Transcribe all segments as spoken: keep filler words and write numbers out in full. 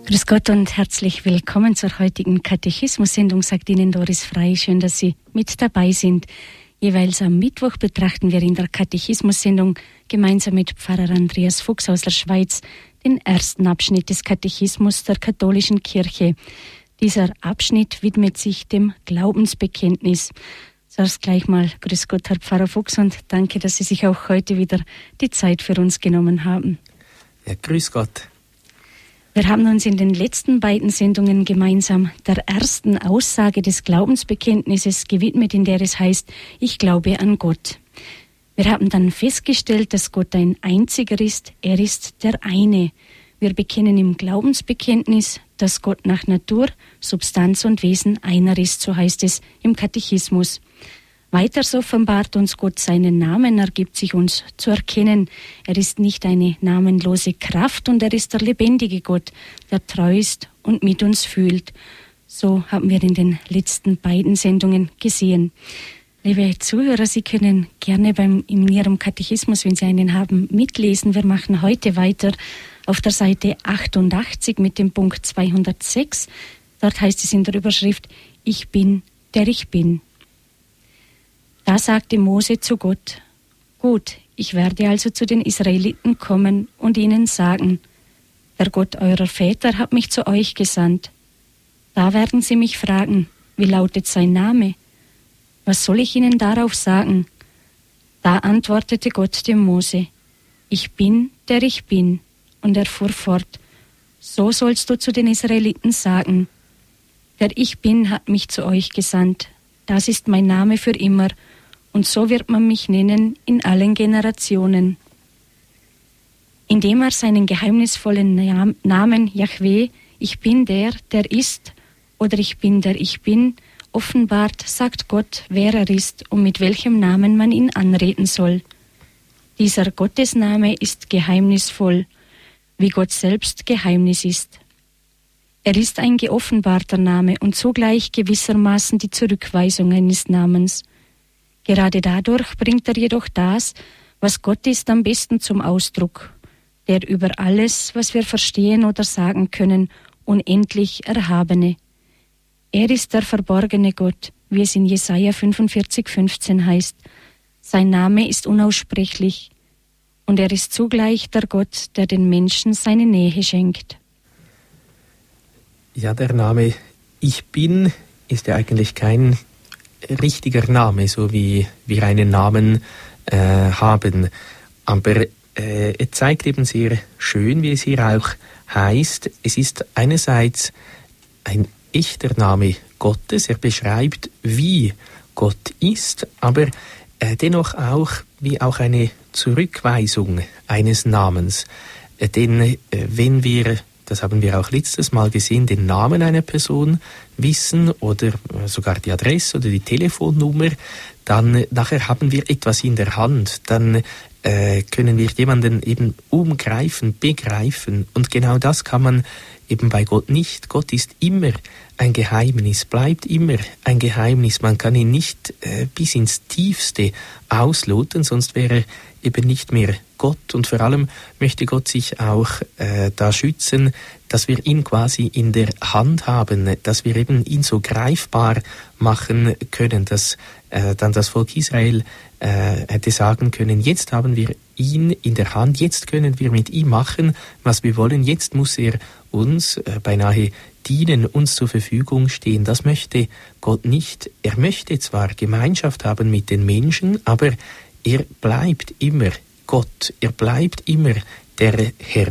Grüß Gott und herzlich willkommen zur heutigen Katechismus-Sendung, sagt Ihnen Doris Frei. Schön, dass Sie mit dabei sind. Jeweils am Mittwoch betrachten wir in der Katechismus-Sendung gemeinsam mit Pfarrer Andreas Fuchs aus der Schweiz den ersten Abschnitt des Katechismus der katholischen Kirche. Dieser Abschnitt widmet sich dem Glaubensbekenntnis. Zuerst gleich mal Grüß Gott, Herr Pfarrer Fuchs, und danke, dass Sie sich auch heute wieder die Zeit für uns genommen haben. Ja, grüß Gott. Wir haben uns in den letzten beiden Sendungen gemeinsam der ersten Aussage des Glaubensbekenntnisses gewidmet, in der es heißt, ich glaube an Gott. Wir haben dann festgestellt, dass Gott ein Einziger ist, er ist der eine. Wir bekennen im Glaubensbekenntnis, dass Gott nach Natur, Substanz und Wesen einer ist, so heißt es im Katechismus. Weiters offenbart uns Gott seinen Namen, er gibt sich uns zu erkennen. Er ist nicht eine namenlose Kraft und er ist der lebendige Gott, der treu ist und mit uns fühlt. So haben wir in den letzten beiden Sendungen gesehen. Liebe Zuhörer, Sie können gerne beim, in Ihrem Katechismus, wenn Sie einen haben, mitlesen. Wir machen heute weiter auf der Seite achtundachtzig mit dem Punkt zweihundertsechs. Dort heißt es in der Überschrift, ich bin, der ich bin. Da sagte Mose zu Gott, gut, ich werde also zu den Israeliten kommen und ihnen sagen, der Gott eurer Väter hat mich zu euch gesandt. Da werden sie mich fragen, wie lautet sein Name? Was soll ich ihnen darauf sagen? Da antwortete Gott dem Mose, ich bin, der ich bin. Und er fuhr fort, so sollst du zu den Israeliten sagen, der ich bin hat mich zu euch gesandt. Das ist mein Name für immer. Und so wird man mich nennen in allen Generationen. Indem er seinen geheimnisvollen Namen Jahwe, ich bin der, der ist, oder ich bin der ich bin, offenbart, sagt Gott, wer er ist und mit welchem Namen man ihn anreden soll. Dieser Gottesname ist geheimnisvoll, wie Gott selbst Geheimnis ist. Er ist ein geoffenbarter Name und zugleich gewissermaßen die Zurückweisung eines Namens. Gerade dadurch bringt er jedoch das, was Gott ist, am besten zum Ausdruck, der über alles, was wir verstehen oder sagen können, unendlich Erhabene. Er ist der verborgene Gott, wie es in Jesaja fünfundvierzig, fünfzehn heißt. Sein Name ist unaussprechlich und er ist zugleich der Gott, der den Menschen seine Nähe schenkt. Ja, der Name Ich Bin ist ja eigentlich kein richtiger Name, so wie wir einen Namen äh, haben. Aber äh, er zeigt eben sehr schön, wie es hier auch heißt, es ist einerseits ein echter Name Gottes, er beschreibt, wie Gott ist, aber äh, dennoch auch wie auch eine Zurückweisung eines Namens. Äh, denn äh, wenn wir, das haben wir auch letztes Mal gesehen, den Namen einer Person wissen oder sogar die Adresse oder die Telefonnummer, dann nachher haben wir etwas in der Hand, dann äh, können wir jemanden eben umgreifen, begreifen, und genau das kann man eben bei Gott nicht. Gott ist immer ein Geheimnis, bleibt immer ein Geheimnis. Man kann ihn nicht äh, bis ins Tiefste ausloten, sonst wäre er eben nicht mehr Gott. Und vor allem möchte Gott sich auch äh, da schützen, dass wir ihn quasi in der Hand haben, dass wir eben ihn so greifbar machen können, dass äh, dann das Volk Israel äh, hätte sagen können, jetzt haben wir ihn in der Hand, jetzt können wir mit ihm machen, was wir wollen, jetzt muss er uns äh, beinahe dienen, uns zur Verfügung stehen. Das möchte Gott nicht. Er möchte zwar Gemeinschaft haben mit den Menschen, aber er bleibt immer Gott, er bleibt immer der Herr.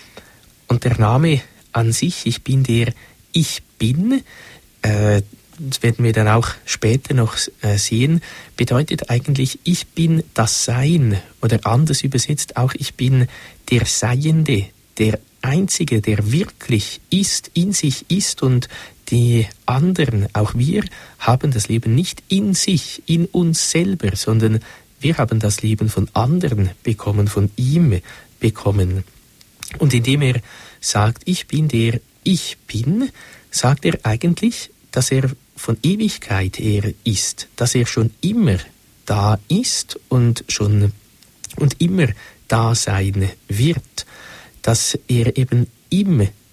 Und der Name an sich, ich bin der Ich Bin, äh, das werden wir dann auch später noch äh, sehen, bedeutet eigentlich, ich bin das Sein, oder anders übersetzt auch, ich bin der Seiende, der Einzige, der wirklich ist, in sich ist, und die anderen, auch wir, haben das Leben nicht in sich, in uns selber, sondern wir haben das Leben von anderen bekommen, von ihm bekommen. Und indem er sagt, ich bin der Ich Bin, sagt er eigentlich, dass er von Ewigkeit her ist, dass er schon immer da ist und schon und immer da sein wird, dass er eben im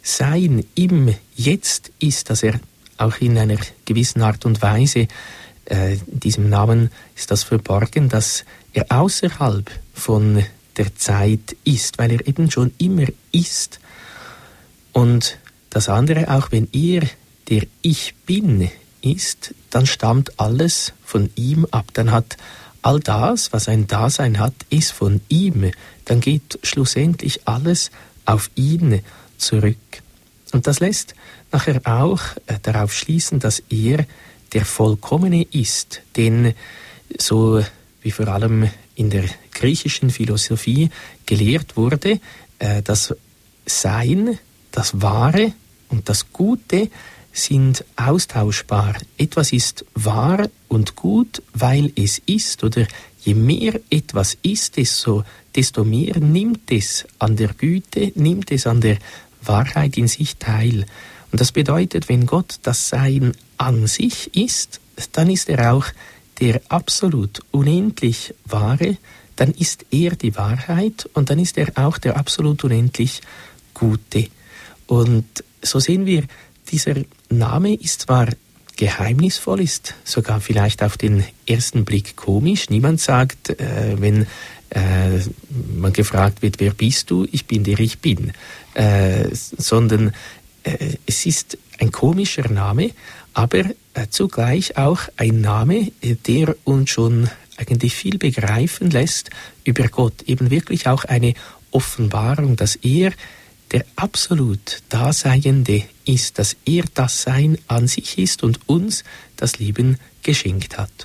Sein im Jetzt ist, dass er auch in einer gewissen Art und Weise, äh, diesem Namen ist das verborgen, dass er außerhalb von der Zeit ist, weil er eben schon immer ist. Und das andere, auch wenn er der Ich Bin ist, dann stammt alles von ihm ab. Dann hat all das, was ein Dasein hat, ist von ihm. Dann geht schlussendlich alles auf ihn zurück. Und das lässt nachher auch äh, darauf schließen, dass er der Vollkommene ist, denn so wie vor allem in der griechischen Philosophie gelehrt wurde, äh, das Sein, das Wahre und das Gute sind austauschbar. Etwas ist wahr und gut, weil es ist, oder je mehr etwas ist, desto, desto mehr nimmt es an der Güte, nimmt es an der Wahrheit in sich teil. Und das bedeutet, wenn Gott das Sein an sich ist, dann ist er auch der absolut unendlich Wahre, dann ist er die Wahrheit und dann ist er auch der absolut unendlich Gute. Und so sehen wir, dieser Name ist zwar geheimnisvoll, ist sogar vielleicht auf den ersten Blick komisch. Niemand sagt, äh, wenn äh, man gefragt wird, wer bist du? Ich bin der Ich Bin. Äh, sondern äh, es ist ein komischer Name, aber äh, zugleich auch ein Name, der uns schon eigentlich viel begreifen lässt über Gott. Eben wirklich auch eine Offenbarung, dass er der absolut Daseiende ist, dass er das Sein an sich ist und uns das Leben geschenkt hat.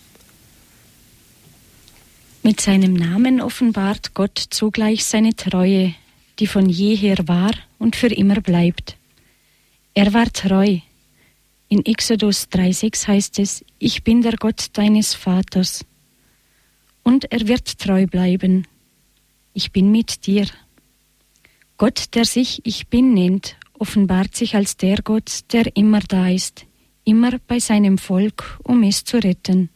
Mit seinem Namen offenbart Gott zugleich seine Treue, die von jeher war und für immer bleibt. Er war treu. In Exodus drei sechs heißt es, ich bin der Gott deines Vaters. Und er wird treu bleiben. Ich bin mit dir. Gott, der sich Ich Bin nennt, offenbart sich als der Gott, der immer da ist, immer bei seinem Volk, um es zu retten.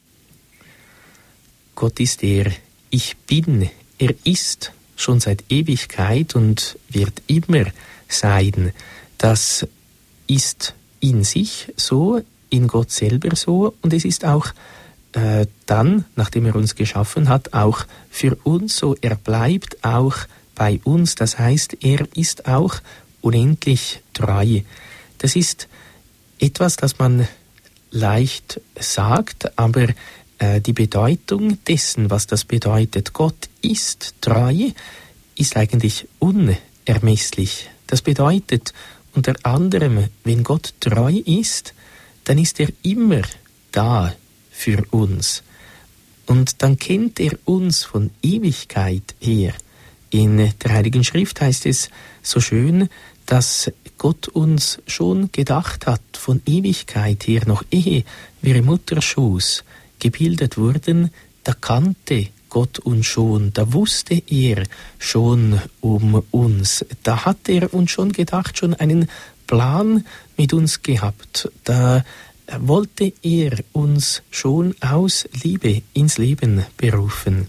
Gott ist der Ich Bin. Er ist schon seit Ewigkeit und wird immer sein. Das ist in sich so, in Gott selber so, und es ist auch äh, dann, nachdem er uns geschaffen hat, auch für uns so. Er bleibt auch bei uns, das heißt, er ist auch unendlich treu. Das ist etwas, das man leicht sagt, aber äh, die Bedeutung dessen, was das bedeutet, Gott ist treu, ist eigentlich unermesslich. Das bedeutet unter anderem, wenn Gott treu ist, dann ist er immer da für uns. Und dann kennt er uns von Ewigkeit her. In der Heiligen Schrift heißt es so schön, dass Gott uns schon gedacht hat, von Ewigkeit her, noch ehe wir im Mutterschoß gebildet wurden, da kannte Gott uns schon, da wusste er schon um uns, da hat er uns schon gedacht, schon einen Plan mit uns gehabt, da wollte er uns schon aus Liebe ins Leben berufen.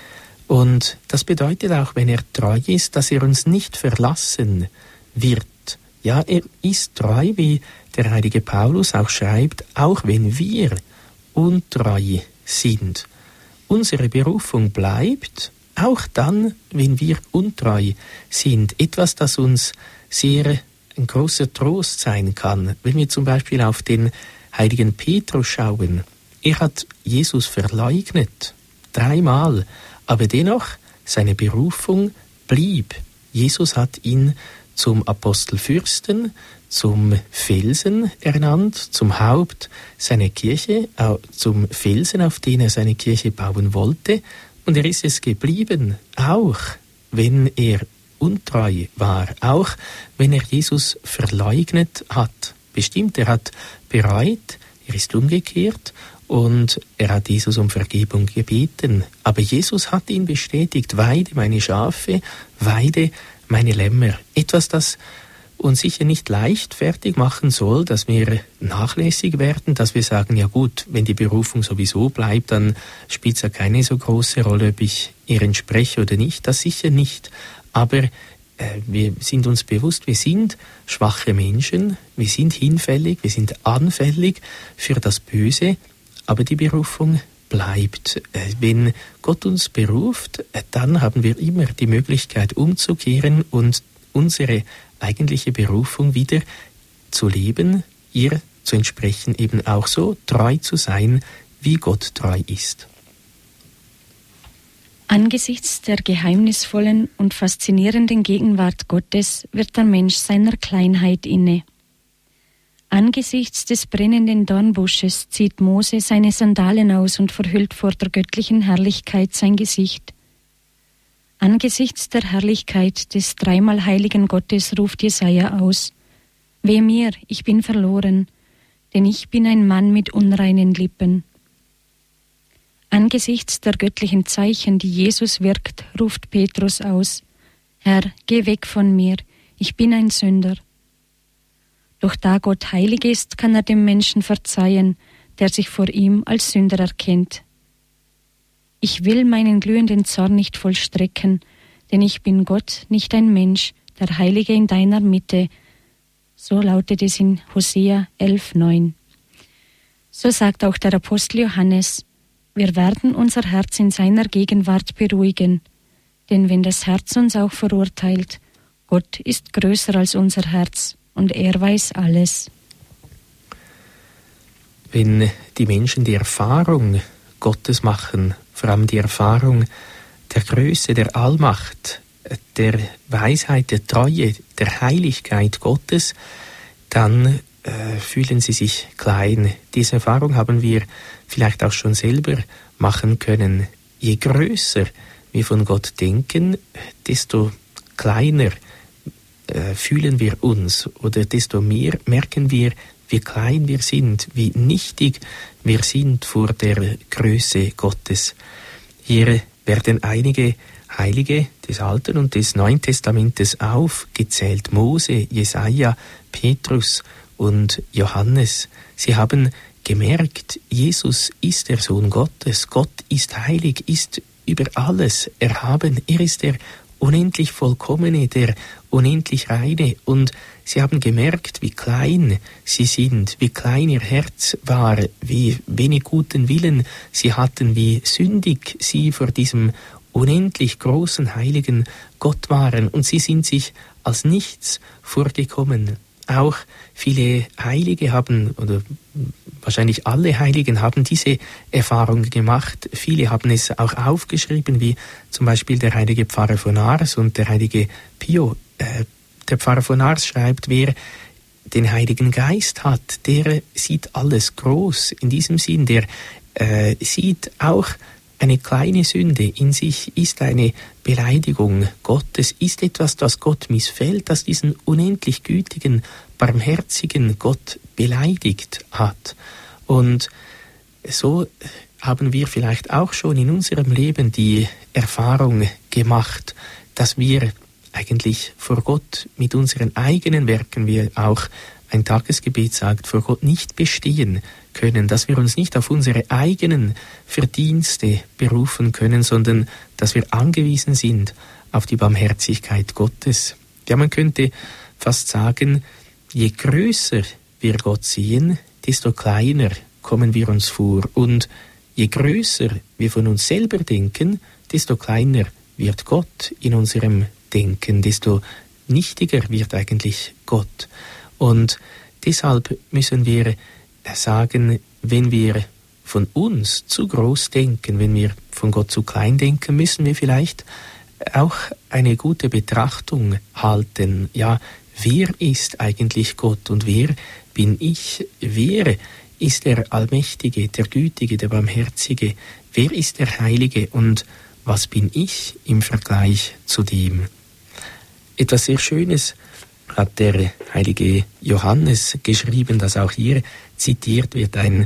Und das bedeutet auch, wenn er treu ist, dass er uns nicht verlassen wird. Ja, er ist treu, wie der heilige Paulus auch schreibt, auch wenn wir untreu sind. Unsere Berufung bleibt, auch dann, wenn wir untreu sind. Etwas, das uns sehr ein großer Trost sein kann, wenn wir zum Beispiel auf den heiligen Petrus schauen. Er hat Jesus verleugnet, dreimal, aber dennoch, seine Berufung blieb. Jesus hat ihn zum Apostelfürsten, zum Felsen ernannt, zum Haupt seiner Kirche, äh, zum Felsen, auf den er seine Kirche bauen wollte. Und er ist es geblieben, auch wenn er untreu war, auch wenn er Jesus verleugnet hat. Bestimmt, er hat bereut, er ist umgekehrt und er hat Jesus um Vergebung gebeten. Aber Jesus hat ihn bestätigt, weide meine Schafe, weide meine Lämmer. Etwas, das uns sicher nicht leichtfertig machen soll, dass wir nachlässig werden, dass wir sagen, ja gut, wenn die Berufung sowieso bleibt, dann spielt es ja keine so große Rolle, ob ich ihr entspreche oder nicht. Das sicher nicht. Aber äh, wir sind uns bewusst, wir sind schwache Menschen, wir sind hinfällig, wir sind anfällig für das Böse, aber die Berufung bleibt. Äh, wenn Gott uns beruft, äh, dann haben wir immer die Möglichkeit umzukehren und unsere eigentliche Berufung wieder zu leben, ihr zu entsprechen, eben auch so treu zu sein, wie Gott treu ist. Angesichts der geheimnisvollen und faszinierenden Gegenwart Gottes wird der Mensch seiner Kleinheit inne. Angesichts des brennenden Dornbusches zieht Mose seine Sandalen aus und verhüllt vor der göttlichen Herrlichkeit sein Gesicht. Angesichts der Herrlichkeit des dreimal heiligen Gottes ruft Jesaja aus: Weh mir, ich bin verloren, denn ich bin ein Mann mit unreinen Lippen. Angesichts der göttlichen Zeichen, die Jesus wirkt, ruft Petrus aus: Herr, geh weg von mir, ich bin ein Sünder. Doch da Gott heilig ist, kann er dem Menschen verzeihen, der sich vor ihm als Sünder erkennt. Ich will meinen glühenden Zorn nicht vollstrecken, denn ich bin Gott, nicht ein Mensch, der Heilige in deiner Mitte. So lautet es in Hosea elf neun. So sagt auch der Apostel Johannes: Wir werden unser Herz in seiner Gegenwart beruhigen, denn wenn das Herz uns auch verurteilt, Gott ist größer als unser Herz und er weiß alles. Wenn die Menschen die Erfahrung Gottes machen, vor allem die Erfahrung der Größe, der Allmacht, der Weisheit, der Treue, der Heiligkeit Gottes, dann äh, fühlen sie sich klein. Diese Erfahrung haben wir vielleicht auch schon selber machen können. Je größer wir von Gott denken, desto kleiner äh, fühlen wir uns oder desto mehr merken wir, wie klein wir sind, wie nichtig wir sind vor der Größe Gottes. Hier werden einige Heilige des Alten und des Neuen Testamentes aufgezählt: Mose, Jesaja, Petrus und Johannes. Sie haben gemerkt, Jesus ist der Sohn Gottes, Gott ist heilig, ist über alles erhaben, er ist der unendlich Vollkommene, der unendlich Reine, und sie haben gemerkt, wie klein sie sind, wie klein ihr Herz war, wie wenig guten Willen sie hatten, wie sündig sie vor diesem unendlich großen, heiligen Gott waren, und sie sind sich als nichts vorgekommen. Auch viele Heilige haben, oder wahrscheinlich alle Heiligen haben diese Erfahrung gemacht. Viele haben es auch aufgeschrieben, wie zum Beispiel der heilige Pfarrer von Ars und der heilige Pio. Äh, der Pfarrer von Ars schreibt: Wer den Heiligen Geist hat, der sieht alles groß. In diesem Sinn, der äh, sieht auch eine kleine Sünde in sich, ist eine Beleidigung Gottes, ist etwas, das Gott missfällt, das diesen unendlich gütigen, barmherzigen Gott beleidigt hat. Und so haben wir vielleicht auch schon in unserem Leben die Erfahrung gemacht, dass wir eigentlich vor Gott mit unseren eigenen Werken, wie auch ein Tagesgebet sagt, vor Gott nicht bestehen können, dass wir uns nicht auf unsere eigenen Verdienste berufen können, sondern dass wir angewiesen sind auf die Barmherzigkeit Gottes. Ja, man könnte fast sagen, je größer wir Gott sehen, desto kleiner kommen wir uns vor, und je größer wir von uns selber denken, desto kleiner wird Gott in unserem Denken, desto nichtiger wird eigentlich Gott. Und deshalb müssen wir sagen, wenn wir von uns zu groß denken, wenn wir von Gott zu klein denken, müssen wir vielleicht auch eine gute Betrachtung halten. Ja, wer ist eigentlich Gott und wer bin ich? Wer ist der Allmächtige, der Gütige, der Barmherzige? Wer ist der Heilige und was bin ich im Vergleich zu dem? Etwas sehr Schönes hat der heilige Johannes geschrieben, das auch hier zitiert wird, ein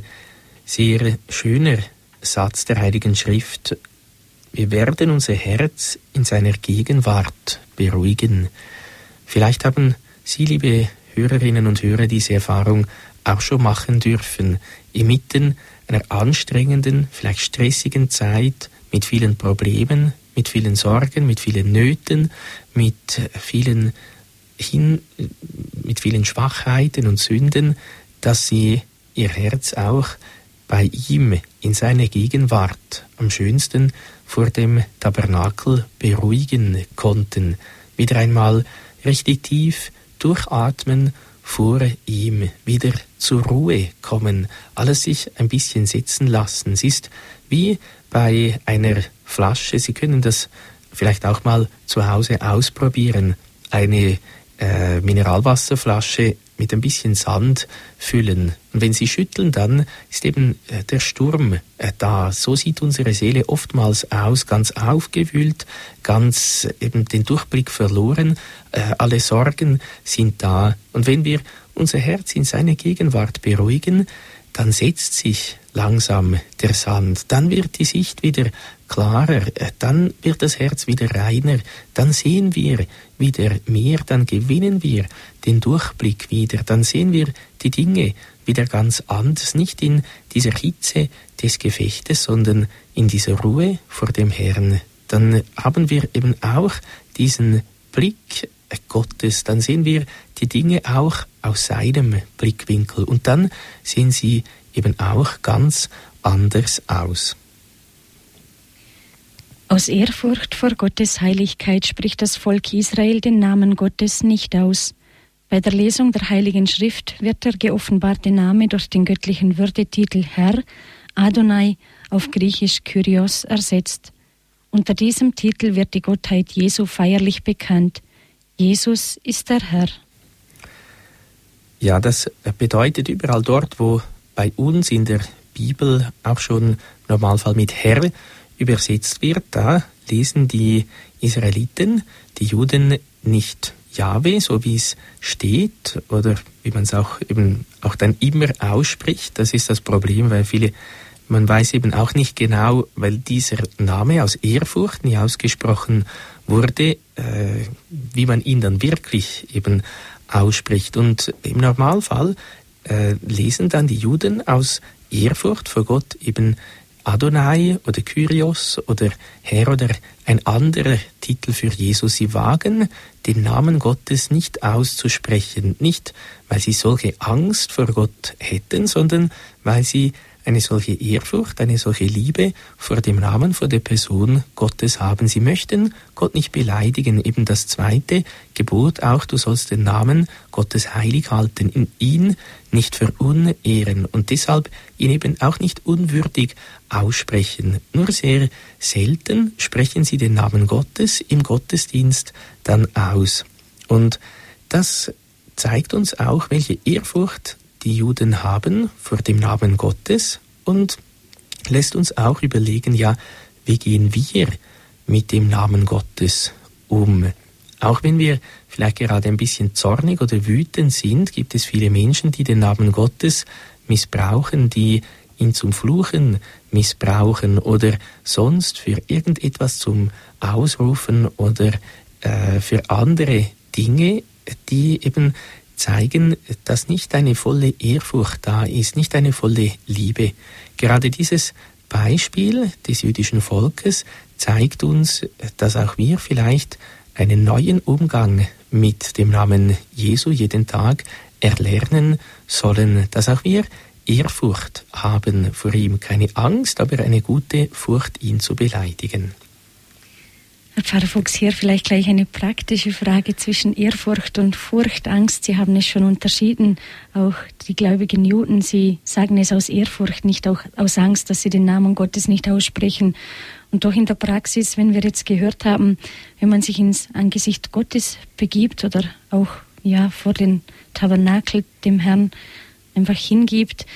sehr schöner Satz der Heiligen Schrift: Wir werden unser Herz in seiner Gegenwart beruhigen. Vielleicht haben Sie, liebe Hörerinnen und Hörer, diese Erfahrung auch schon machen dürfen. Inmitten einer anstrengenden, vielleicht stressigen Zeit mit vielen Problemen, mit vielen Sorgen, mit vielen Nöten, mit vielen, hin, mit vielen Schwachheiten und Sünden, dass sie ihr Herz auch bei ihm in seiner Gegenwart am schönsten vor dem Tabernakel beruhigen konnten. Wieder einmal richtig tief durchatmen vor ihm, wieder zur Ruhe kommen, alles sich ein bisschen setzen lassen. Es ist wie bei einer Flasche, Sie können das vielleicht auch mal zu Hause ausprobieren, eine äh, Mineralwasserflasche mit ein bisschen Sand füllen. Und wenn Sie schütteln, dann ist eben äh, der Sturm äh, da. So sieht unsere Seele oftmals aus, ganz aufgewühlt, ganz eben den Durchblick verloren. Äh, alle Sorgen sind da. Und wenn wir unser Herz in seine Gegenwart beruhigen, dann setzt sich langsam der Sand, dann wird die Sicht wieder klarer, dann wird das Herz wieder reiner, dann sehen wir wieder mehr, dann gewinnen wir den Durchblick wieder, dann sehen wir die Dinge wieder ganz anders, nicht in dieser Hitze des Gefechtes, sondern in dieser Ruhe vor dem Herrn. Dann haben wir eben auch diesen Blick Gottes, dann sehen wir die Dinge auch aus seinem Blickwinkel und dann sehen sie eben auch ganz anders aus. Aus Ehrfurcht vor Gottes Heiligkeit spricht das Volk Israel den Namen Gottes nicht aus. Bei der Lesung der Heiligen Schrift wird der geoffenbarte Name durch den göttlichen Würdetitel Herr, Adonai, auf Griechisch Kyrios, ersetzt. Unter diesem Titel wird die Gottheit Jesu feierlich bekannt. Jesus ist der Herr. Ja, das bedeutet überall dort, wo bei uns in der Bibel auch schon im Normalfall mit Herr übersetzt wird, da lesen die Israeliten, die Juden nicht Jahwe, so wie es steht, oder wie man es auch eben auch dann immer ausspricht. Das ist das Problem, weil viele, man weiß eben auch nicht genau, weil dieser Name aus Ehrfurcht nie ausgesprochen wurde, äh, wie man ihn dann wirklich eben ausspricht. Und im Normalfall äh, lesen dann die Juden aus Ehrfurcht vor Gott eben Adonai oder Kyrios oder Herr oder ein anderer Titel für Jesus. Sie wagen, den Namen Gottes nicht auszusprechen, nicht weil sie solche Angst vor Gott hätten, sondern weil sie eine solche Ehrfurcht, eine solche Liebe vor dem Namen, vor der Person Gottes haben. Sie möchten Gott nicht beleidigen. Eben das zweite Gebot auch, du sollst den Namen Gottes heilig halten, ihn nicht verunehren und deshalb ihn eben auch nicht unwürdig aussprechen. Nur sehr selten sprechen sie den Namen Gottes im Gottesdienst dann aus. Und das zeigt uns auch, welche Ehrfurcht die Juden haben vor dem Namen Gottes und lässt uns auch überlegen, ja, wie gehen wir mit dem Namen Gottes um? Auch wenn wir vielleicht gerade ein bisschen zornig oder wütend sind, gibt es viele Menschen, die den Namen Gottes missbrauchen, die ihn zum Fluchen missbrauchen oder sonst für irgendetwas zum Ausrufen oder äh, für andere Dinge, die eben zeigen, dass nicht eine volle Ehrfurcht da ist, nicht eine volle Liebe. Gerade dieses Beispiel des jüdischen Volkes zeigt uns, dass auch wir vielleicht einen neuen Umgang mit dem Namen Jesu jeden Tag erlernen sollen, dass auch wir Ehrfurcht haben vor ihm, keine Angst, aber eine gute Furcht, ihn zu beleidigen. Herr Pfarrer Fuchs, hier vielleicht gleich eine praktische Frage zwischen Ehrfurcht und Furcht, Angst. Sie haben es schon unterschieden, auch die gläubigen Juden, sie sagen es aus Ehrfurcht, nicht auch aus Angst, dass sie den Namen Gottes nicht aussprechen. Und doch in der Praxis, wenn wir jetzt gehört haben, wenn man sich ins Angesicht Gottes begibt oder auch ja vor den Tabernakel dem Herrn einfach hingibt,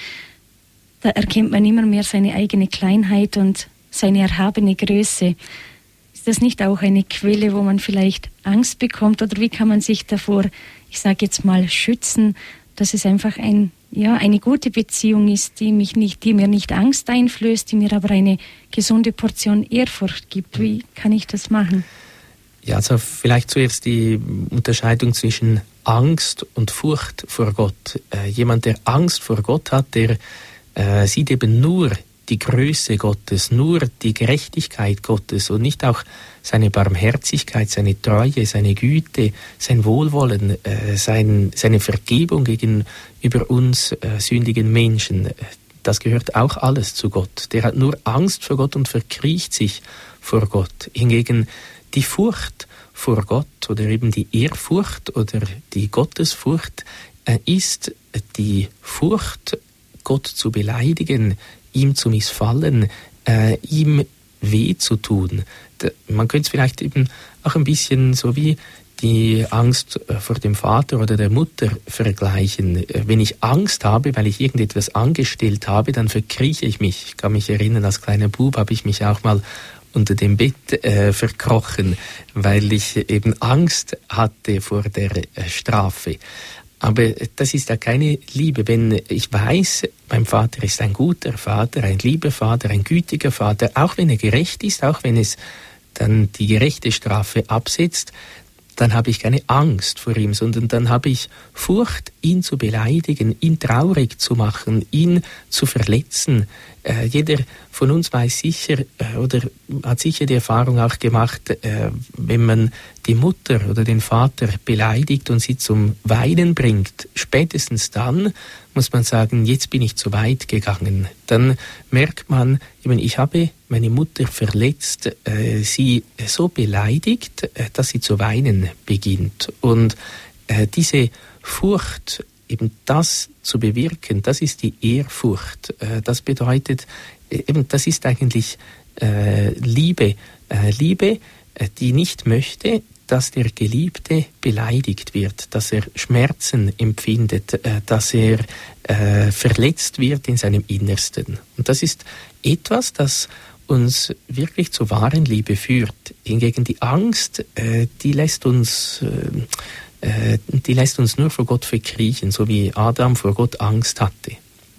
da erkennt man immer mehr seine eigene Kleinheit und seine erhabene Größe. Ist das nicht auch eine Quelle, wo man vielleicht Angst bekommt? Oder wie kann man sich davor, ich sage jetzt mal, schützen, dass es einfach ein, ja, eine gute Beziehung ist, die, mich nicht, die mir nicht Angst einflößt, die mir aber eine gesunde Portion Ehrfurcht gibt? Wie kann ich das machen? Ja, also vielleicht zuerst die Unterscheidung zwischen Angst und Furcht vor Gott. Äh, jemand, der Angst vor Gott hat, der äh, sieht eben nur die Größe Gottes, nur die Gerechtigkeit Gottes und nicht auch seine Barmherzigkeit, seine Treue, seine Güte, sein Wohlwollen, äh, sein, seine Vergebung gegenüber uns äh, sündigen Menschen. Das gehört auch alles zu Gott. Der hat nur Angst vor Gott und verkriecht sich vor Gott. Hingegen die Furcht vor Gott oder eben die Ehrfurcht oder die Gottesfurcht äh, ist die Furcht, Gott zu beleidigen, ihm zu missfallen, äh, ihm weh zu tun. Da, man könnte es vielleicht eben auch ein bisschen so wie die Angst vor dem Vater oder der Mutter vergleichen. Wenn ich Angst habe, weil ich irgendetwas angestellt habe, dann verkrieche ich mich. Ich kann mich erinnern, als kleiner Bub habe ich mich auch mal unter dem Bett äh, verkrochen, weil ich eben Angst hatte vor der äh, Strafe. Aber das ist ja keine Liebe. Wenn ich weiß, mein Vater ist ein guter Vater, ein lieber Vater, ein gütiger Vater, auch wenn er gerecht ist, auch wenn es dann die gerechte Strafe absetzt, dann habe ich keine Angst vor ihm, sondern dann habe ich Furcht, ihn zu beleidigen, ihn traurig zu machen, ihn zu verletzen. Äh, jeder von uns weiß sicher äh, oder hat sicher die Erfahrung auch gemacht, äh, wenn man die Mutter oder den Vater beleidigt und sie zum Weinen bringt, spätestens dann muss man sagen, jetzt bin ich zu weit gegangen. Dann merkt man, eben, ich habe meine Mutter verletzt, äh, sie so beleidigt, äh, dass sie zu weinen beginnt. Und äh, diese Furcht, eben das zu bewirken, das ist die Ehrfurcht. Äh, das bedeutet, äh, eben, das ist eigentlich äh, Liebe. Äh, Liebe, äh, die nicht möchte, dass der Geliebte beleidigt wird, dass er Schmerzen empfindet, äh, dass er äh, verletzt wird in seinem Innersten. Und das ist etwas, das uns wirklich zur wahren Liebe führt. Hingegen die Angst, äh, die lässt uns, äh, äh, die lässt uns nur vor Gott verkriechen, so wie Adam vor Gott Angst hatte.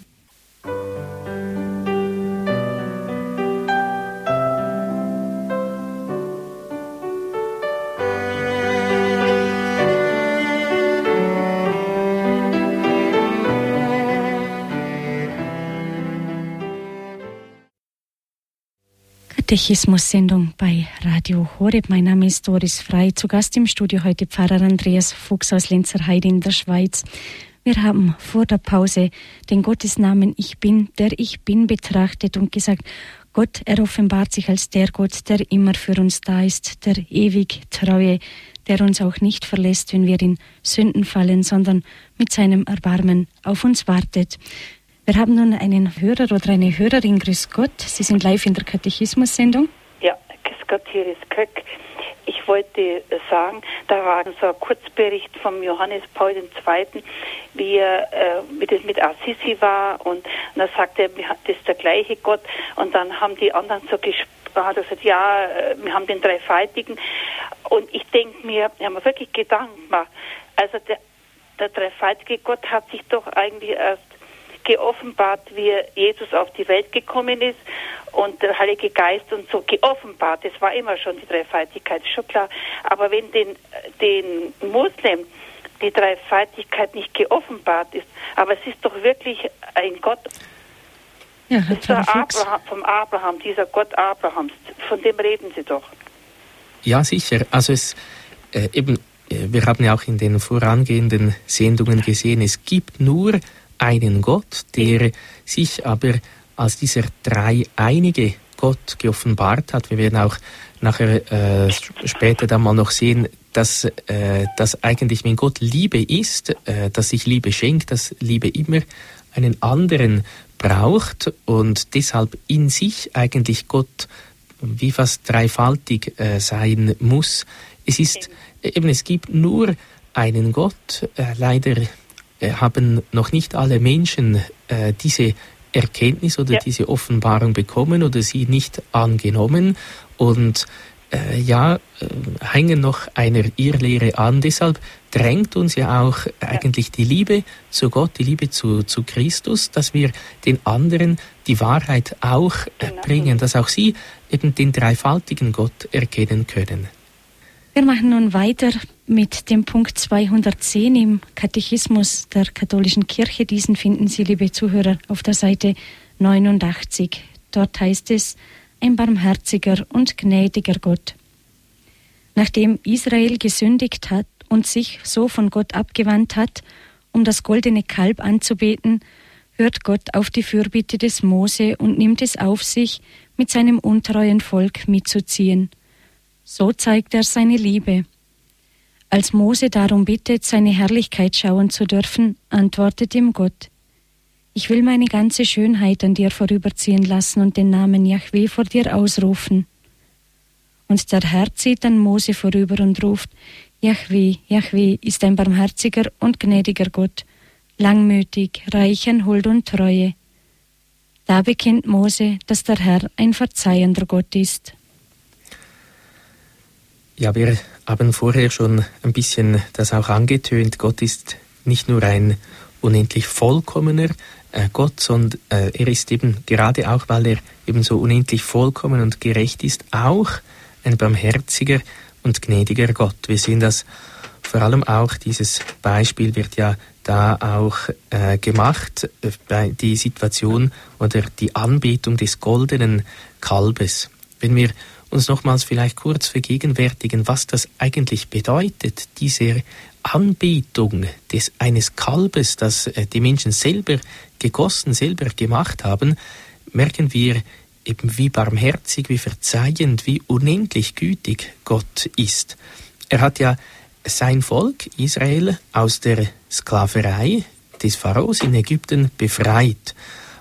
Katechismus-Sendung bei Radio Horeb. Mein Name ist Doris Frei. Zu Gast im Studio heute Pfarrer Andreas Fuchs aus Lenzerheide in der Schweiz. Wir haben vor der Pause den Gottesnamen Ich Bin, der Ich Bin betrachtet und gesagt, Gott, er offenbart sich als der Gott, der immer für uns da ist, der ewig Treue, der uns auch nicht verlässt, wenn wir in Sünden fallen, sondern mit seinem Erbarmen auf uns wartet. Wir haben nun einen Hörer oder eine Hörerin. Grüß Gott, Sie sind live in der Katechismus-Sendung. Ja, grüß Gott, hier ist Köck. Ich wollte sagen, da war so ein Kurzbericht vom Johannes Paul der Zweite., wie, er, äh, wie das mit Assisi war. Und, und da sagte er, das ist der gleiche Gott. Und dann haben die anderen so gesprochen, hat er gesagt, ja, wir haben den Dreifaltigen. Und ich denke mir, ich habe mir wirklich Gedanken gemacht, also der, der dreifaltige Gott hat sich doch eigentlich erst geoffenbart, wie Jesus auf die Welt gekommen ist und der Heilige Geist und so geoffenbart. Das war immer schon die Dreifaltigkeit, ist schon klar. Aber wenn den, den Muslim die Dreifaltigkeit nicht geoffenbart ist, aber es ist doch wirklich ein Gott. Ja, das ist der Abraham, vom Abraham, dieser Gott Abrahams, von dem reden Sie doch. Ja, sicher. Also es äh, eben, wir haben ja auch in den vorangehenden Sendungen gesehen, es gibt nur einen Gott, der sich aber als dieser dreieinige Gott geoffenbart hat. Wir werden auch nachher äh, später dann mal noch sehen, dass, äh, dass eigentlich, wenn Gott Liebe ist, äh, dass sich Liebe schenkt, dass Liebe immer einen anderen braucht und deshalb in sich eigentlich Gott wie fast dreifaltig äh, sein muss. Es ist eben, es gibt nur einen Gott, äh, leider haben noch nicht alle Menschen äh, diese Erkenntnis oder ja. diese Offenbarung bekommen oder sie nicht angenommen und äh, ja, äh, hängen noch einer Irrlehre an. Deshalb drängt uns ja auch ja. eigentlich die Liebe zu Gott, die Liebe zu, zu Christus, dass wir den anderen die Wahrheit auch äh, bringen, dass auch sie eben den dreifaltigen Gott erkennen können. Wir machen nun weiter mit dem Punkt zweihundertzehn im Katechismus der katholischen Kirche. Diesen finden Sie, liebe Zuhörer, auf der Seite neunundachtzig. Dort heißt es, ein barmherziger und gnädiger Gott. Nachdem Israel gesündigt hat und sich so von Gott abgewandt hat, um das goldene Kalb anzubeten, hört Gott auf die Fürbitte des Mose und nimmt es auf sich, mit seinem untreuen Volk mitzuziehen. So zeigt er seine Liebe. Als Mose darum bittet, seine Herrlichkeit schauen zu dürfen, antwortet ihm Gott: Ich will meine ganze Schönheit an dir vorüberziehen lassen und den Namen Jahwe vor dir ausrufen. Und der Herr zieht an Mose vorüber und ruft: Jahwe, Jahwe ist ein barmherziger und gnädiger Gott, langmütig, reich an Huld und Treue. Da bekennt Mose, dass der Herr ein verzeihender Gott ist. Ja, wir haben vorher schon ein bisschen das auch angetönt. Gott ist nicht nur ein unendlich vollkommener äh, Gott, sondern äh, er ist eben, gerade auch, weil er eben so unendlich vollkommen und gerecht ist, auch ein barmherziger und gnädiger Gott. Wir sehen das vor allem auch, dieses Beispiel wird ja da auch äh, gemacht, äh, bei die Situation oder die Anbetung des goldenen Kalbes. Wenn wir uns nochmals vielleicht kurz vergegenwärtigen, was das eigentlich bedeutet, diese Anbetung des eines Kalbes, das äh, die Menschen selber gegossen, selber gemacht haben, merken wir eben, wie barmherzig, wie verzeihend, wie unendlich gütig Gott ist. Er hat ja sein Volk Israel aus der Sklaverei des Pharaos in Ägypten befreit.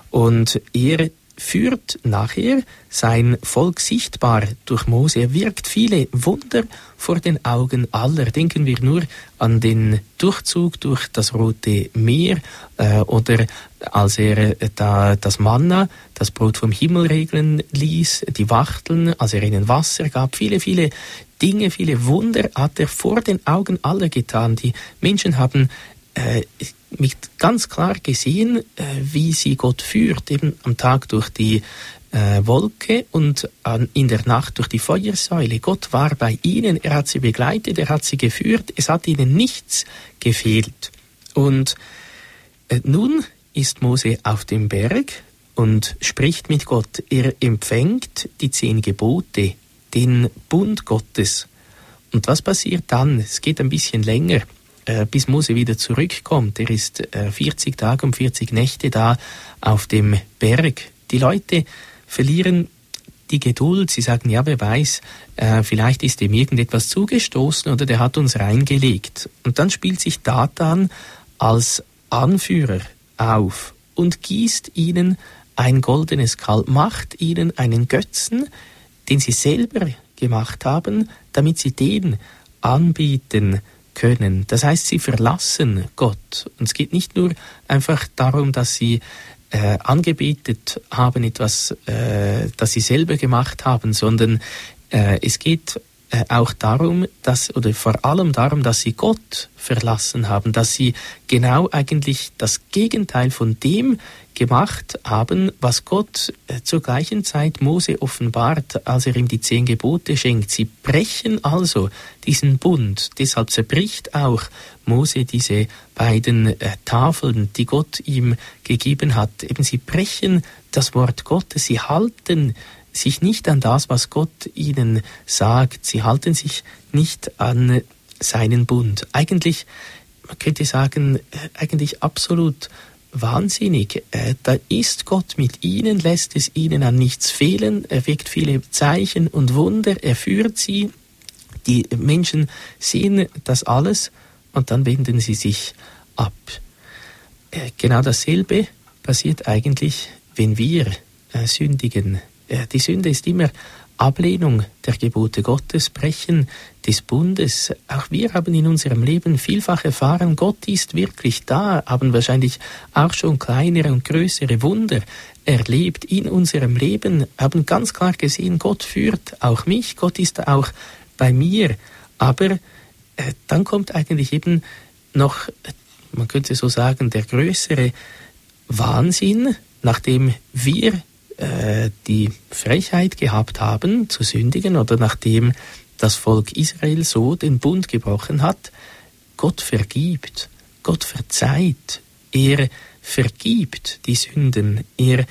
Und er führt nachher sein Volk sichtbar durch Mose. Er wirkt viele Wunder vor den Augen aller. Denken wir nur an den Durchzug durch das Rote Meer äh, oder als er äh, da das Manna, das Brot vom Himmel regnen ließ, die Wachteln, als er ihnen Wasser gab. Viele, viele Dinge, viele Wunder hat er vor den Augen aller getan. Die Menschen haben äh, mit ganz klar gesehen, äh, wie sie Gott führt, eben am Tag durch die äh, Wolke und an, in der Nacht durch die Feuersäule. Gott war bei ihnen, er hat sie begleitet, er hat sie geführt, es hat ihnen nichts gefehlt. Und äh, nun ist Mose auf dem Berg und spricht mit Gott. Er empfängt die zehn Gebote, den Bund Gottes. Und was passiert dann? Es geht ein bisschen länger, äh, bis Mose wieder zurückkommt. Er ist äh, vierzig Tage und vierzig Nächte da auf dem Berg. Die Leute verlieren die Geduld. Sie sagen, ja, wer weiß, äh, vielleicht ist ihm irgendetwas zugestoßen oder der hat uns reingelegt. Und dann spielt sich Datan als Anführer auf und gießt ihnen ein goldenes Kalb, macht ihnen einen Götzen, den sie selber gemacht haben, damit sie den anbieten können. Das heißt, sie verlassen Gott. Und es geht nicht nur einfach darum, dass sie äh, angebetet haben, etwas, äh, das sie selber gemacht haben, sondern äh, es geht äh, auch darum, dass, oder vor allem darum, dass sie Gott verlassen haben, dass sie genau eigentlich das Gegenteil von dem gemacht haben, was Gott äh, zur gleichen Zeit Mose offenbart, als er ihm die zehn Gebote schenkt. Sie brechen also diesen Bund. Deshalb zerbricht auch Mose diese beiden äh, Tafeln, die Gott ihm gegeben hat. Eben, sie brechen das Wort Gottes. Sie halten sich nicht an das, was Gott ihnen sagt. Sie halten sich nicht an seinen Bund. Eigentlich, man könnte sagen, äh, eigentlich absolut wahnsinnig. Äh, da ist Gott mit ihnen, lässt es ihnen an nichts fehlen, er wirkt viele Zeichen und Wunder, er führt sie, die Menschen sehen das alles und dann wenden sie sich ab. Äh, genau dasselbe passiert eigentlich, wenn wir äh, sündigen. Äh, die Sünde ist immer Ablehnung der Gebote Gottes, Brechen des Bundes. Auch wir haben in unserem Leben vielfach erfahren, Gott ist wirklich da, haben wahrscheinlich auch schon kleinere und größere Wunder erlebt in unserem Leben, haben ganz klar gesehen, Gott führt auch mich, Gott ist auch bei mir. Aber äh, dann kommt eigentlich eben noch, man könnte so sagen, der größere Wahnsinn, nachdem wir die Frechheit gehabt haben, zu sündigen, oder nachdem das Volk Israel so den Bund gebrochen hat, Gott vergibt, Gott verzeiht, er vergibt die Sünden, er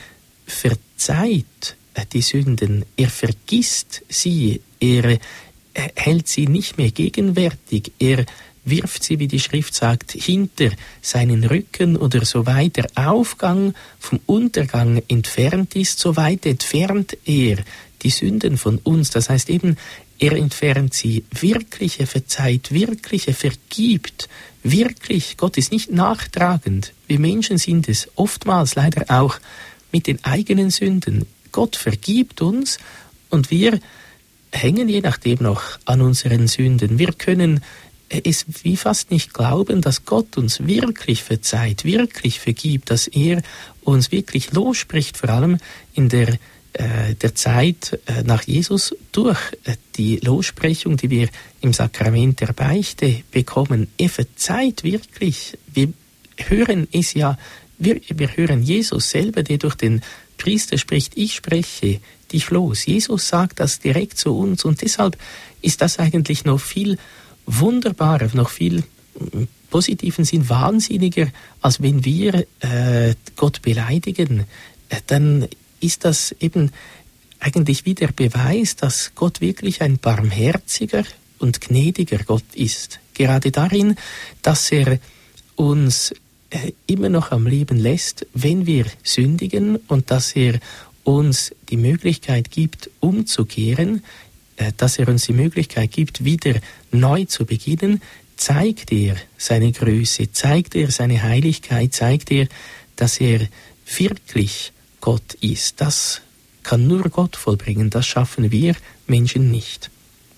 verzeiht die Sünden, er vergisst sie, er hält sie nicht mehr gegenwärtig, er wirft sie, wie die Schrift sagt, hinter seinen Rücken, oder so weit der Aufgang vom Untergang entfernt ist, so weit entfernt er die Sünden von uns. Das heißt eben, er entfernt sie wirklich, er verzeiht wirklich, er vergibt wirklich. Gott ist nicht nachtragend. Wir Menschen sind es oftmals leider auch mit den eigenen Sünden. Gott vergibt uns und wir hängen je nachdem noch an unseren Sünden. Wir können es wie fast nicht glauben, dass Gott uns wirklich verzeiht, wirklich vergibt, dass er uns wirklich losspricht, vor allem in der, äh, der Zeit äh, nach Jesus, durch äh, die Lossprechung, die wir im Sakrament der Beichte bekommen. Er verzeiht wirklich. Wir hören es ja, wir, wir hören Jesus selber, der durch den Priester spricht, ich spreche dich los. Jesus sagt das direkt zu uns und deshalb ist das eigentlich noch viel wunderbarer, noch viel positiven Sinn, wahnsinniger, als wenn wir äh, Gott beleidigen. Äh, dann ist das eben eigentlich wie der Beweis, dass Gott wirklich ein barmherziger und gnädiger Gott ist. Gerade darin, dass er uns äh, immer noch am Leben lässt, wenn wir sündigen, und dass er uns die Möglichkeit gibt, umzukehren, äh, dass er uns die Möglichkeit gibt, wieder neu zu beginnen, zeigt er seine Größe, zeigt er seine Heiligkeit, zeigt er, dass er wirklich Gott ist. Das kann nur Gott vollbringen, das schaffen wir Menschen nicht.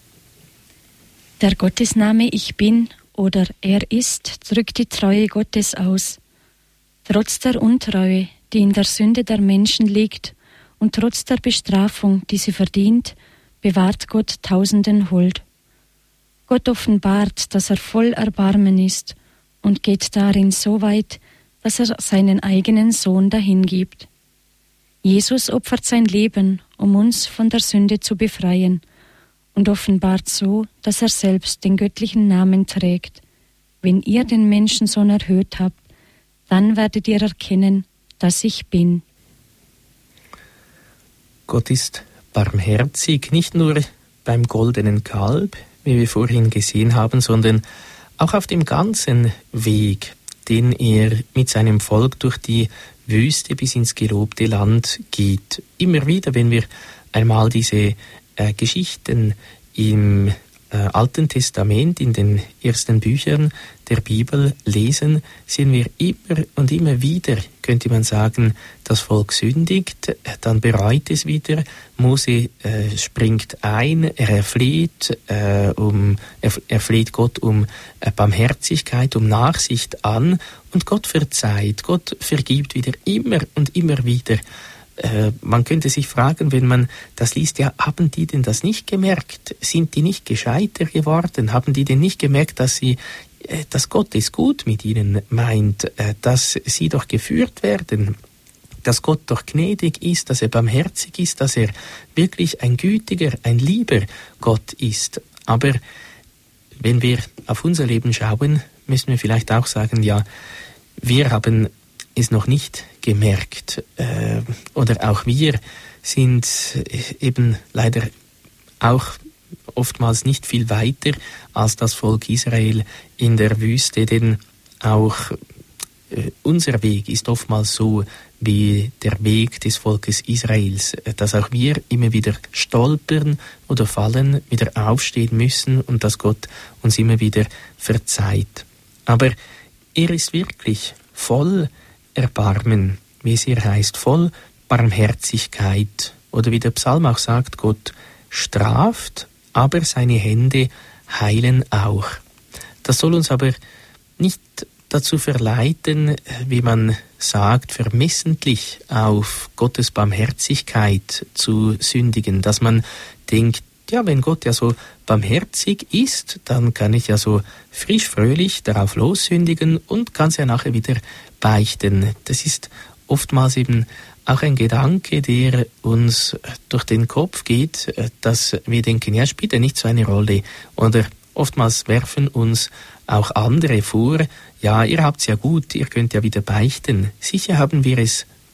Der Gottesname Ich Bin oder Er ist drückt die Treue Gottes aus. Trotz der Untreue, die in der Sünde der Menschen liegt, und trotz der Bestrafung, die sie verdient, bewahrt Gott Tausenden Hold. Gott offenbart, dass er voll Erbarmen ist und geht darin so weit, dass er seinen eigenen Sohn dahingibt. Jesus opfert sein Leben, um uns von der Sünde zu befreien, und offenbart so, dass er selbst den göttlichen Namen trägt. Wenn ihr den Menschensohn erhöht habt, dann werdet ihr erkennen, dass ich bin. Gott ist barmherzig, nicht nur beim goldenen Kalb, wie wir vorhin gesehen haben, sondern auch auf dem ganzen Weg, den er mit seinem Volk durch die Wüste bis ins gelobte Land geht. Immer wieder, wenn wir einmal diese äh, Geschichten im äh, Alten Testament, in den ersten Büchern der Bibel lesen, sehen wir immer und immer wieder, könnte man sagen, das Volk sündigt, dann bereut es wieder, Mose äh, springt ein, er erfleht, äh, um, er, er fleht Gott um äh, Barmherzigkeit, um Nachsicht an, und Gott verzeiht, Gott vergibt wieder immer und immer wieder. Äh, man könnte sich fragen, wenn man das liest, ja, haben die denn das nicht gemerkt? Sind die nicht gescheiter geworden? Haben die denn nicht gemerkt, dass sie dass Gott es gut mit ihnen meint, dass sie doch geführt werden, dass Gott doch gnädig ist, dass er barmherzig ist, dass er wirklich ein gütiger, ein lieber Gott ist. Aber wenn wir auf unser Leben schauen, müssen wir vielleicht auch sagen, ja, wir haben es noch nicht gemerkt, äh, oder auch wir sind eben leider auch oftmals nicht viel weiter als das Volk Israel in der Wüste, denn auch äh, unser Weg ist oftmals so wie der Weg des Volkes Israels, dass auch wir immer wieder stolpern oder fallen, wieder aufstehen müssen und dass Gott uns immer wieder verzeiht. Aber er ist wirklich voll Erbarmen, wie es hier heißt, voll Barmherzigkeit. Oder wie der Psalm auch sagt, Gott straft, aber seine Hände heilen auch. Das soll uns aber nicht dazu verleiten, wie man sagt, vermessentlich auf Gottes Barmherzigkeit zu sündigen, dass man denkt, ja, wenn Gott ja so barmherzig ist, dann kann ich ja so frisch, fröhlich darauf lossündigen und kann es ja nachher wieder beichten. Das ist oftmals eben auch ein Gedanke, der uns durch den Kopf geht, dass wir denken, ja, spielt ja nicht so eine Rolle. Oder oftmals werfen uns auch andere vor, ja, ihr habt's ja gut, ihr könnt ja wieder beichten. Sicher haben wir es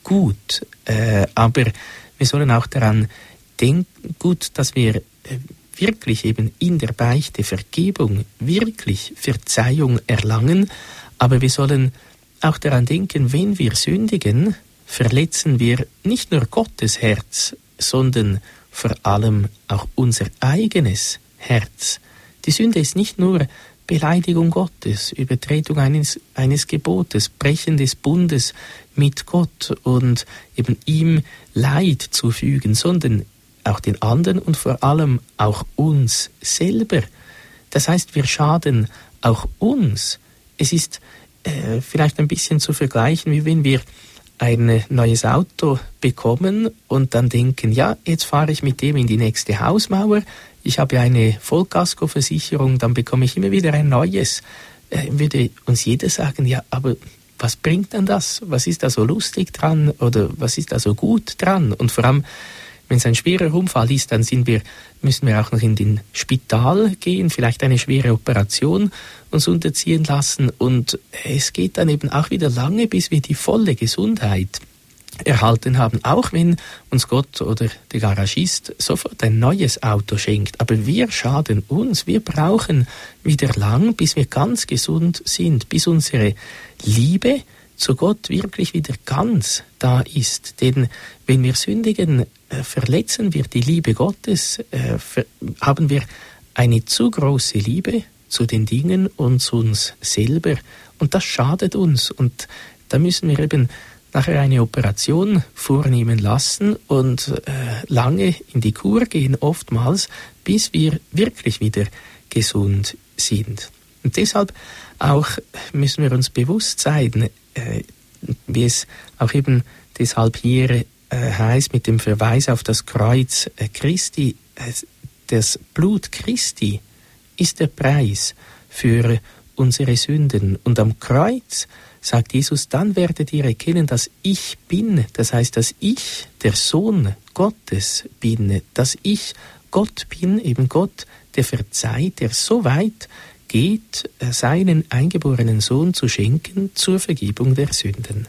gut, äh, aber wir sollen auch daran denken, gut, dass wir äh, wirklich eben in der Beichte Vergebung, wirklich Verzeihung erlangen, aber wir sollen auch daran denken, wenn wir sündigen, verletzen wir nicht nur Gottes Herz, sondern vor allem auch unser eigenes Herz. Die Sünde ist nicht nur Beleidigung Gottes, Übertretung eines, eines Gebotes, Brechen des Bundes mit Gott und eben ihm Leid zufügen, sondern auch den anderen und vor allem auch uns selber. Das heißt, wir schaden auch uns. Es ist äh, vielleicht ein bisschen zu vergleichen, wie wenn wir ein neues Auto bekommen und dann denken, ja, jetzt fahre ich mit dem in die nächste Hausmauer, ich habe eine Vollkaskoversicherung, dann bekomme ich immer wieder ein neues. Äh, würde uns jeder sagen, ja, aber was bringt denn das? Was ist da so lustig dran oder was ist da so gut dran? Und vor allem, wenn es ein schwerer Unfall ist, dann sind wir, müssen wir auch noch in den Spital gehen, vielleicht eine schwere Operation uns unterziehen lassen. Und es geht dann eben auch wieder lange, bis wir die volle Gesundheit erhalten haben, auch wenn uns Gott oder der Garagist sofort ein neues Auto schenkt. Aber wir schaden uns, wir brauchen wieder lang, bis wir ganz gesund sind, bis unsere Liebe zu Gott wirklich wieder ganz da ist. Denn wenn wir sündigen, äh, verletzen wir die Liebe Gottes, äh, ver- haben wir eine zu große Liebe zu den Dingen und zu uns selber. Und das schadet uns. Und da müssen wir eben nachher eine Operation vornehmen lassen und äh, lange in die Kur gehen, oftmals, bis wir wirklich wieder gesund sind. Und deshalb auch müssen wir uns bewusst sein, äh, wie es auch eben deshalb hier äh, heißt, mit dem Verweis auf das Kreuz äh, Christi, äh, das Blut Christi ist der Preis für unsere Sünden. Und am Kreuz sagt Jesus, dann werdet ihr erkennen, dass ich bin, das heißt, dass ich der Sohn Gottes bin, dass ich Gott bin, eben Gott, der verzeiht, der so weit geht, seinen eingeborenen Sohn zu schenken zur Vergebung der Sünden.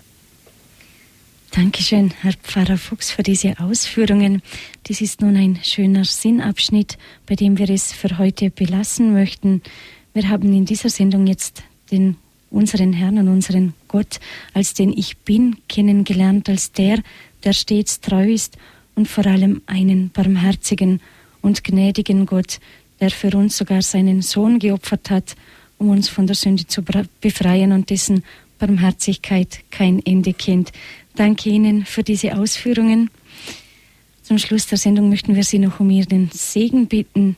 Dankeschön, Herr Pfarrer Fuchs, für diese Ausführungen. Dies ist nun ein schöner Sinnabschnitt, bei dem wir es für heute belassen möchten. Wir haben in dieser Sendung jetzt den unseren Herrn und unseren Gott als den Ich Bin kennengelernt, als der, der stets treu ist und vor allem einen barmherzigen und gnädigen Gott, der für uns sogar seinen Sohn geopfert hat, um uns von der Sünde zu befreien und dessen Barmherzigkeit kein Ende kennt. Danke Ihnen für diese Ausführungen. Zum Schluss der Sendung möchten wir Sie noch um Ihren Segen bitten.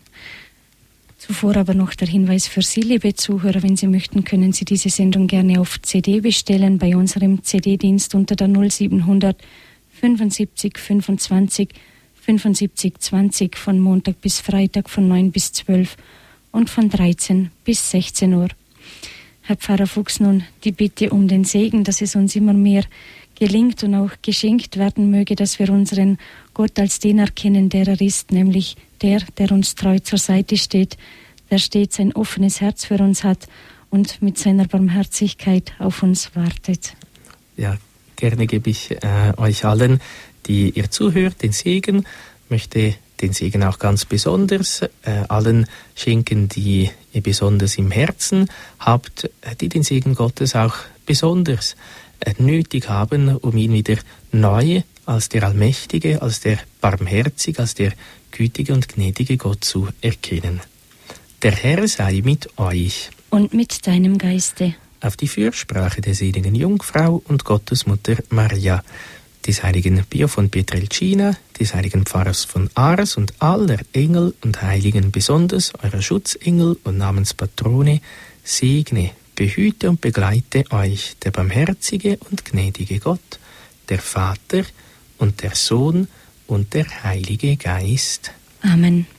Zuvor aber noch der Hinweis für Sie, liebe Zuhörer, wenn Sie möchten, können Sie diese Sendung gerne auf C D bestellen bei unserem C D-Dienst unter der null siebenhundert fünfundsiebzig fünfundzwanzig fünfundsiebzig zwanzig von Montag bis Freitag von neun bis zwölf und von dreizehn bis sechzehn Uhr. Herr Pfarrer Fuchs, nun die Bitte um den Segen, dass es uns immer mehr gelingt und auch geschenkt werden möge, dass wir unseren Gott als den erkennen, der er ist, nämlich der, der uns treu zur Seite steht, der stets ein offenes Herz für uns hat und mit seiner Barmherzigkeit auf uns wartet. Ja, gerne gebe ich äh, euch allen, die ihr zuhört, den Segen, möchte den Segen auch ganz besonders äh, allen schenken, die ihr besonders im Herzen habt, äh, die den Segen Gottes auch besonders äh, nötig haben, um ihn wieder neu als der Allmächtige, als der Barmherzige, als der gütige und gnädige Gott zu erkennen. Der Herr sei mit euch. Und mit deinem Geiste. Auf die Fürsprache der seligen Jungfrau und Gottesmutter Maria, des heiligen Pio von Pietrelcina, des heiligen Pfarrers von Ars und aller Engel und Heiligen, besonders eurer Schutzengel und Namenspatrone, segne, behüte und begleite euch der barmherzige und gnädige Gott, der Vater und der Sohn und der Heilige Geist. Amen.